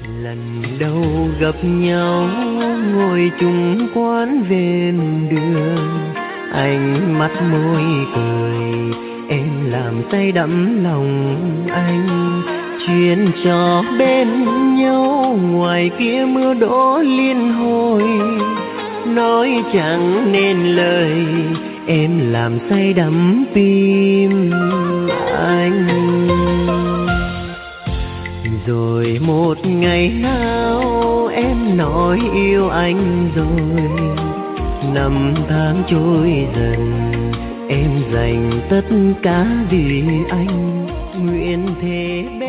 Lần đầu gặp nhau ngồi chung quán ven đường, anh mắt môi cười, em làm say đắm lòng anh. Chuyện trò bên nhau ngoài kia mưa đổ liên hồi, nói chẳng nên lời, em làm say đắm tim anh. Rồi một ngày nào em nói yêu anh rồi, năm tháng trôi dần, em dành tất cả vì anh, nguyện thế